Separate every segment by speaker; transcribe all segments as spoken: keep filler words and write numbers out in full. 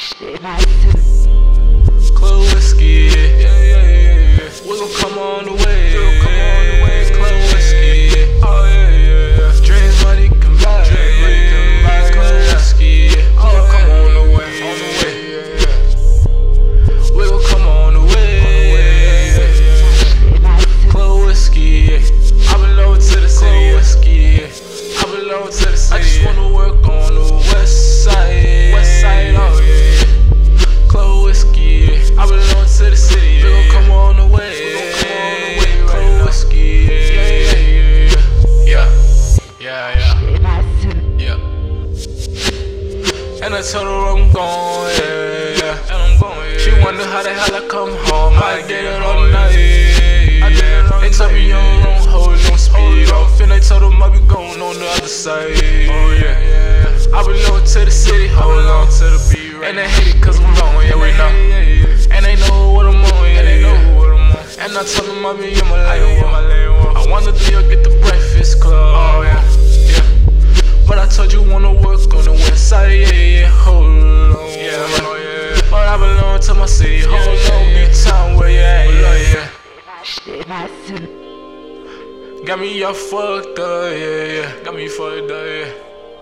Speaker 1: Club whiskey, yeah, yeah, yeah, yeah. We gon' come on the way, we gon' come on the way. Club whiskey, yeah, oh yeah, yeah, yeah. Dreams, money, can buy, dreams, money, can buy. Club whiskey, yeah, we gon' come on the way, on the way, yeah, yeah. We gon' come on the way, yeah, yeah. Club whiskey, yeah. I belong to the city, whiskey, yeah. I belong to the city. I just wanna work on the west side, west side, oh yeah. Club whiskey, yeah. I belong to the city, yeah. We gon' come on the way, we gon' come on the way. Club whiskey, yeah, yeah, yeah, yeah, yeah, yeah, yeah, yeah. And I told her I'm gone, yeah, yeah. And I'm gone, yeah. She wonder how the hell I come home. I did it all night, yeah. They told me you don't hold, don't speed off. And they told them I be going on the other side, oh yeah, yeah. I belong to the city, hold on to the beat, right? And they hate it cause I'm wrong, yeah, we know. And they know what I'm on, yeah, they know what I'm on. And I told them I be in my lane, I wanna do you get the Breakfast Club, oh yeah, yeah. But I told you wanna work on the west side, yeah, yeah, hold on, yeah, oh yeah. But I belong to my city, hold on, be town where you at, yeah, yeah. Got me all fucked up, yeah, yeah. Got me fucked up, yeah.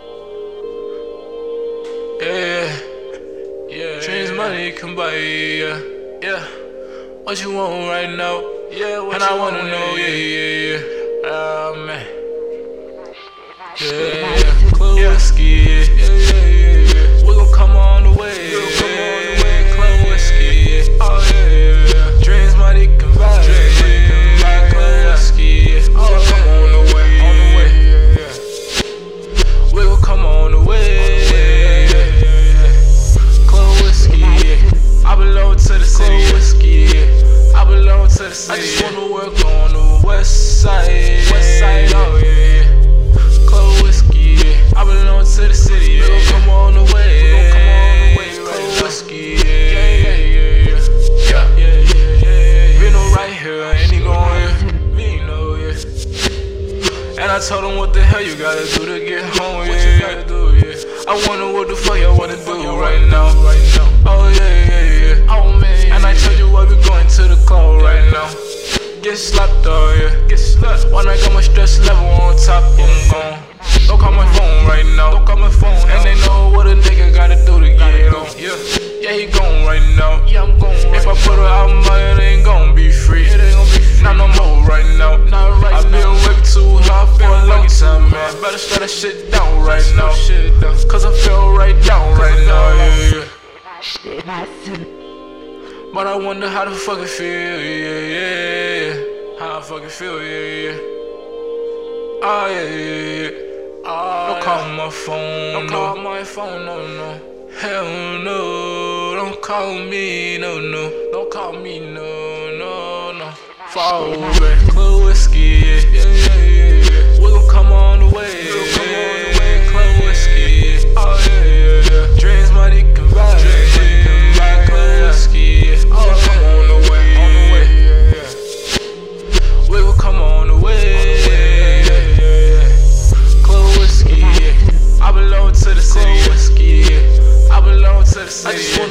Speaker 1: Yeah, yeah. Dreams, money, can buy, yeah, yeah. What you want right now? Yeah, what and I wanna know, yeah, yeah, yeah. Ah, uh, man. Yeah, yeah. Club whiskey, yeah, yeah, yeah, yeah. We gon' come on the way, we gon' come on the way. Club whiskey, yeah, oh yeah, yeah, yeah. Dreams, money, can buy, dreams, money, can buy. Club whiskey, yeah, oh yeah, come on the way, on the way, yeah, yeah. We gon' come on the way, yeah, yeah. Club whiskey, yeah. I belong to the city, whiskey, yeah. I belong to the city. I just wanna work on the west side, west side, oh yeah. Club whiskey, yeah. I belong to the city, yeah. We gon' come on the way, we gon' come on the way. Club whiskey, yeah, yeah, yeah, yeah, yeah, yeah, yeah. Vino right here, and he gon' here, Vino, yeah. And I told him what the hell you gotta do to get home, yeah. What you gotta do, yeah. I wonder what the fuck y'all wanna do right now, right now. Oh yeah, yeah, yeah. Oh man. And I told you I be going to the club right now. Get slapped, oh yeah. Get slapped. When I got my stress level on top, I'm gone. Don't call my phone right now. Don't call my phone. And they know what a nigga gotta do to get on. Yeah, yeah, he gone right now. Yeah, I'm gone. If I put her out, it ain't gon' be free. It ain't gon' be free. Not no more right now. Not right now. I've been way too hard for a long time, man. Better shut that shit down right now. Cause I feel right down right now. Yeah, yeah. But I wonder how the fuck it feel, yeah, yeah, yeah. How I fucking feel, yeah, yeah. Oh yeah, yeah, yeah. Oh, don't call yeah. my phone, don't no. call my phone, no, no. Hell no, don't call me, no, no. Don't call me, no, no, no. Fall back, Club whiskey, yeah, yeah, yeah, yeah, yeah. We gon' come on the way, we gon' come on the way. Club whiskey, yeah, oh yeah, yeah, yeah. Dreams, money, can buy, dreams, money, can buy. Club whiskey, yeah, oh yeah, come on the way, on the way, yeah, yeah. We gon' come on the way. I belong to the city, whiskey, yeah. I belong to the city. I just